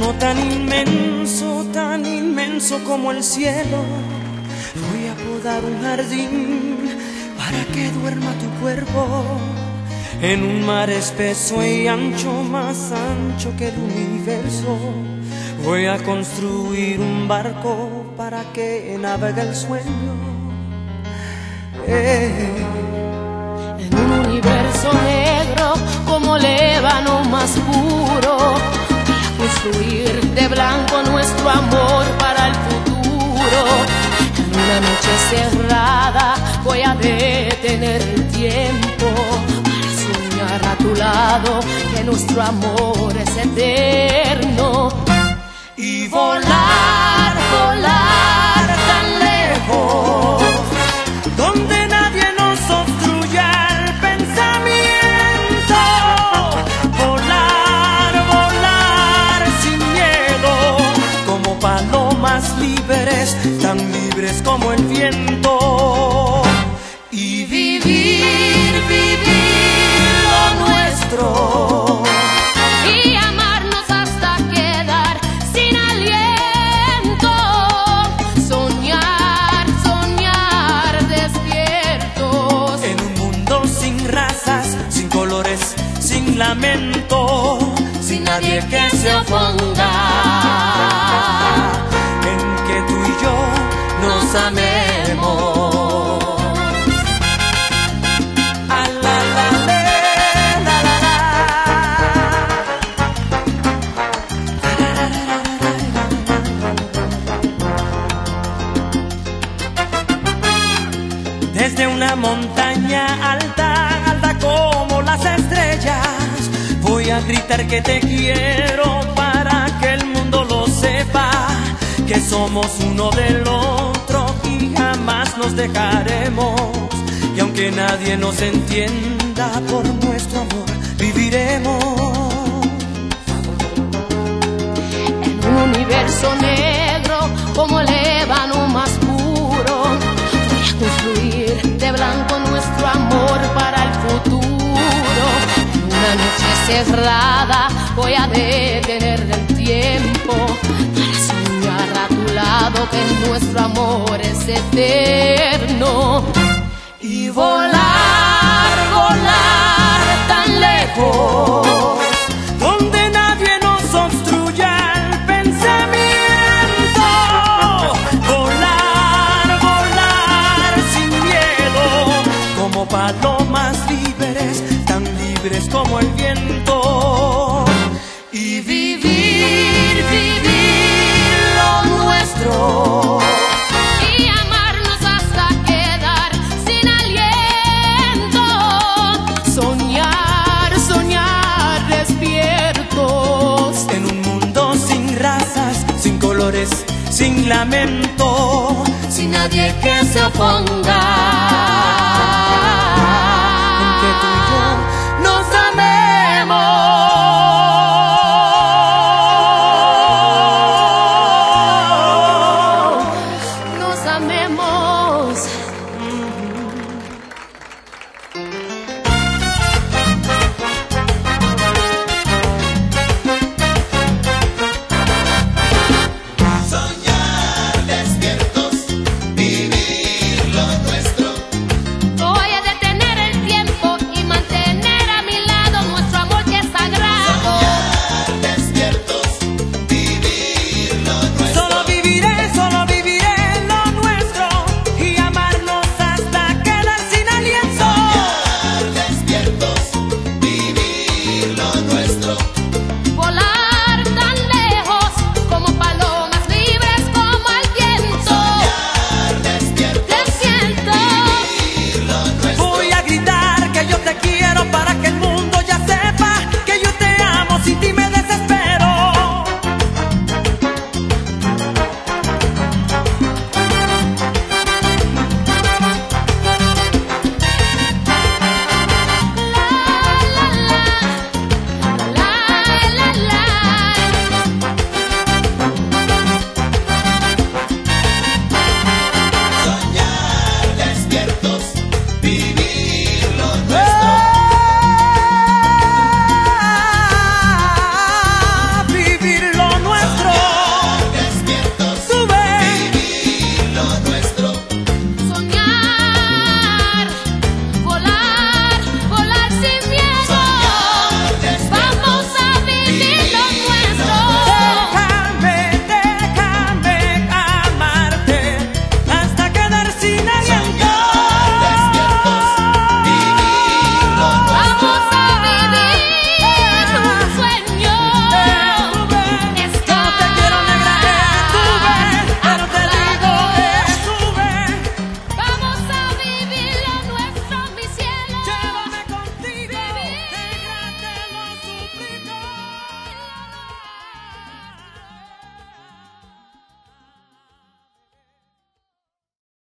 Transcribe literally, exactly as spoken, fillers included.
Uno tan inmenso, tan inmenso como el cielo. Voy a podar un jardín para que duerma tu cuerpo en un mar espeso y ancho, más ancho que el universo. Voy a construir un barco para que navegue el sueño. Eh. En un universo negro como el ébano más puro, voy a construir de blanco nuestro amor para el futuro. En una noche cerrada voy a detener el tiempo para soñar a tu lado que nuestro amor es eterno. Y volar, volar tan lejos, donde nadie nos obstruya el pensamiento. Volar, volar sin miedo, como palomas libres, tan libres como el viento. Y vivir, vivir lo nuestro. Sin lamento, sin nadie que se oponga, en que tú y yo nos amemos. A la, la, le, la, la, la. Desde una montaña alta, alta como las estrellas, voy a gritar que te quiero para que el mundo lo sepa, que somos uno del otro y jamás nos dejaremos. Y aunque nadie nos entienda, por nuestro amor viviremos. En un universo negro como el ébano más puro, voy a construir de blanco nuestro amor para el futuro. Una noche cerrada voy a detener el tiempo para soñar a tu lado que nuestro amor es eterno. Y volar, volar tan lejos, donde nadie nos obstruya el pensamiento. Volar, volar sin miedo, como palomas libres, tan libres como el viento. Y vivir, vivir lo nuestro. Y amarnos hasta quedar sin aliento. Soñar, soñar despiertos. En un mundo sin razas, sin colores, sin lamento, sin nadie que se oponga.